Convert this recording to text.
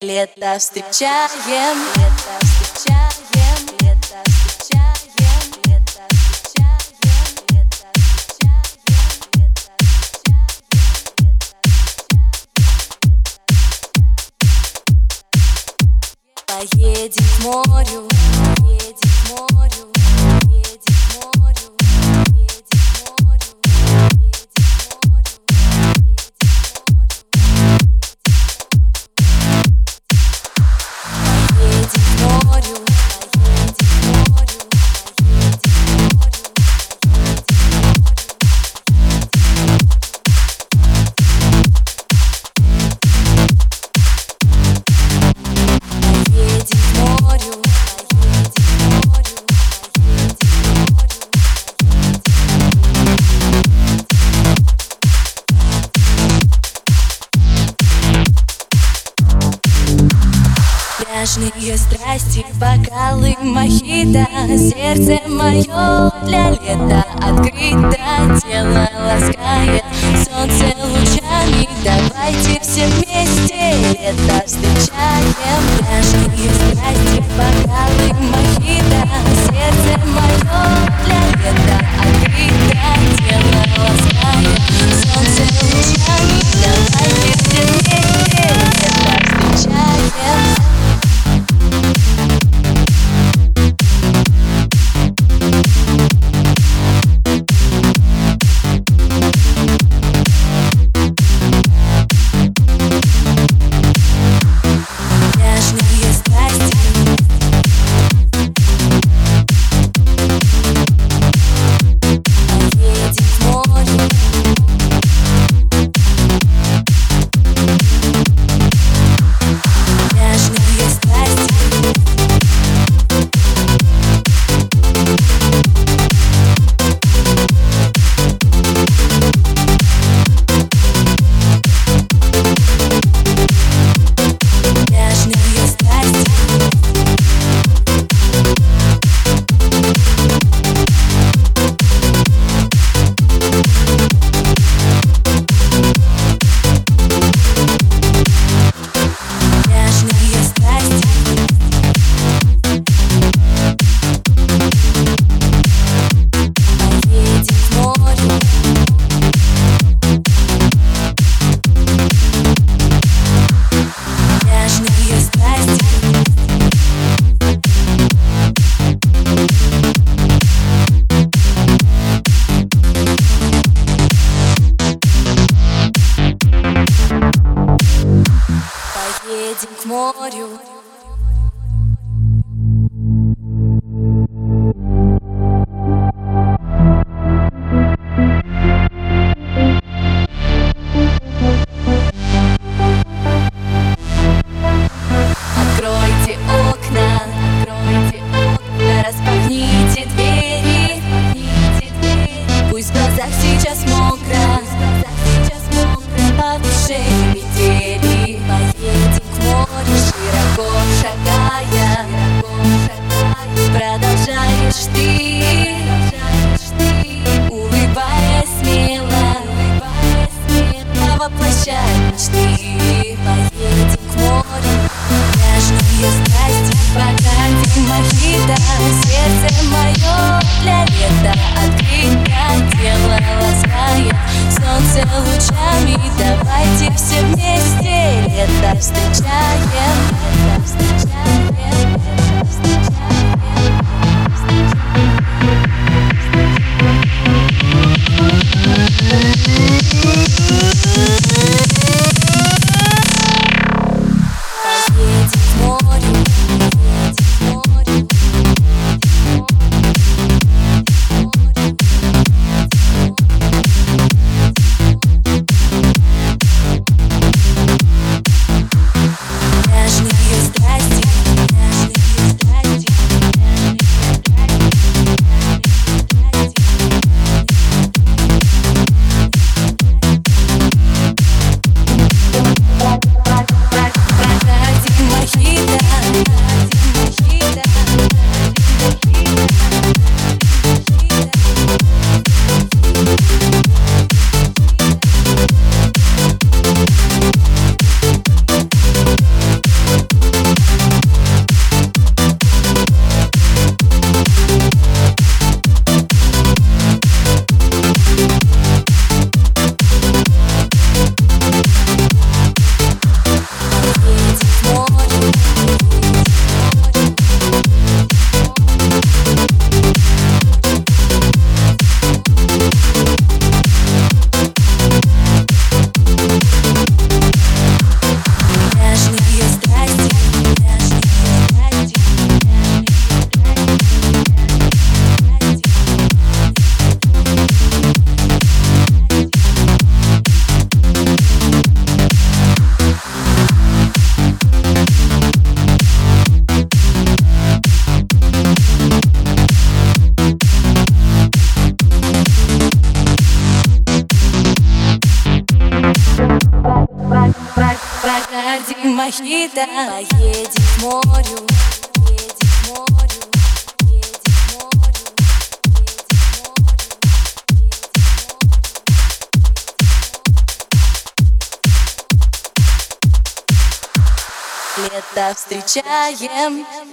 Лето встречаем, лето встречаем, лето встречаем, лето встречаем, лето встречаем. Поедем к морю, поедем к морю, поедем к морю, поедем к морю, пляжные страсти, бокалы мохито, сердце мое для лета открыто, тело ласкает солнце лучами. Давайте все вместе лето встречаем. Пляжные страсти, бокалы мохито, сердце мое для лета открыто, тело ласкает солнце лучами. Давайте все вместе лето встречаем. Поедем к морю. Откройте окна, распахните двери, пусть в глазах сейчас мокро, по душе метели. Поедем к морю широко. Бакарди, мохито. Поедем к морю, едем к морю, едем к морю, едем к морю. Лето встречаем